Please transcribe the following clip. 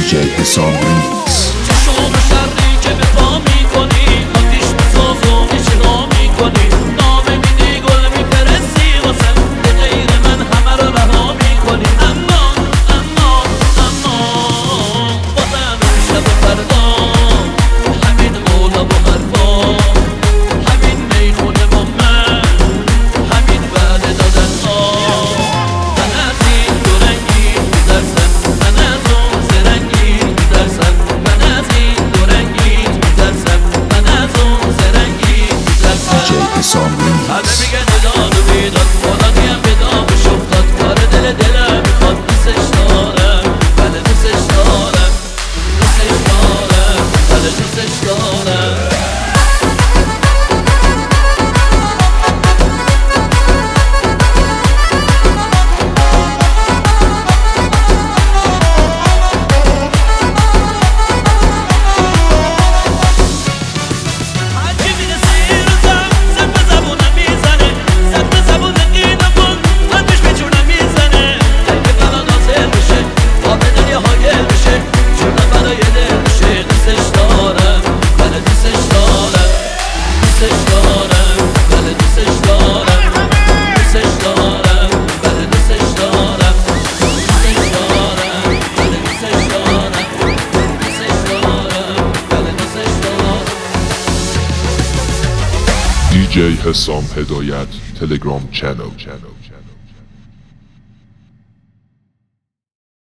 DJ حسام ریمیکس. چشم شرقی که به پا میکنی آتیش میساز و اجرا میکنی نامه میدی گل میفرستی واسم به غیر من همه رو رها میکنی اما بازم شب و فردا همین مولا و حرفا همین میخونه با من همین وعده دادن ها من از این دو رنگی میترسم من از اون زرنگی میترسم من از این دو رنگی میترسم من از اون زرنگی میترسم DJ حسام همه ریمیکس. میگن داد و بیداد مرادیم به دامش افتاد کار دلم میخواد دوستش دارم بله دوستش دارم دوستش دارم بله دوستش دارم DJ حسام هدایت تلگرام چنل.